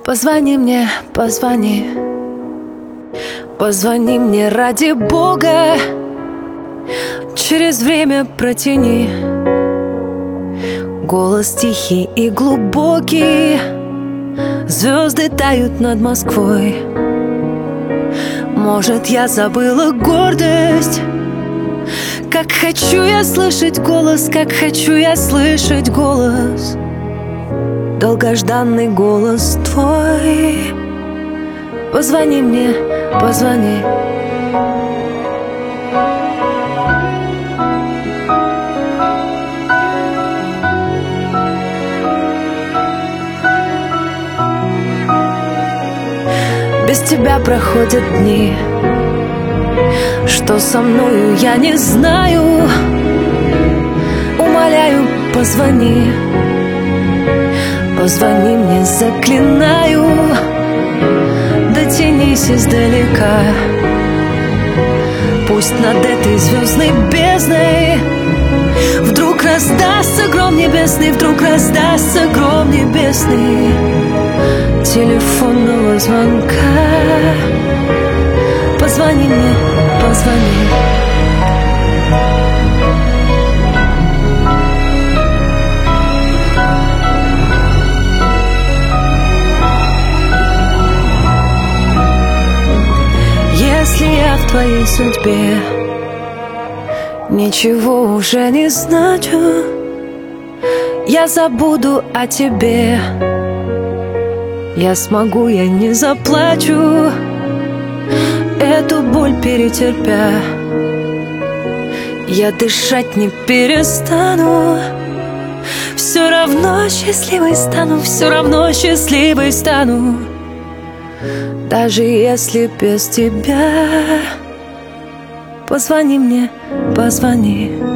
Позвони мне, позвони. Позвони мне ради Бога. Через время протяни. Голос тихий и глубокий. Звезды тают над Москвой. Может, я забыла гордость. Как хочу я слышать голос, как хочу я слышать голос. Долгожданный голос твой. Позвони мне, позвони. Без тебя проходят дни. Что со мною, я не знаю. Умоляю, позвони. Позвони мне, заклинаю. Дотянись издалека. Пусть над этой звездной бездной вдруг раздастся гром небесный, вдруг раздастся гром небесный телефонного звонка. Позвони мне, позвони. Если я в твоей судьбе ничего уже не значу, я забуду о тебе. Я смогу, я не заплачу, эту боль перетерпя. Я дышать не перестану. Все равно счастливой стану, все равно счастливой стану. Даже если без тебя. Позвони мне, позвони.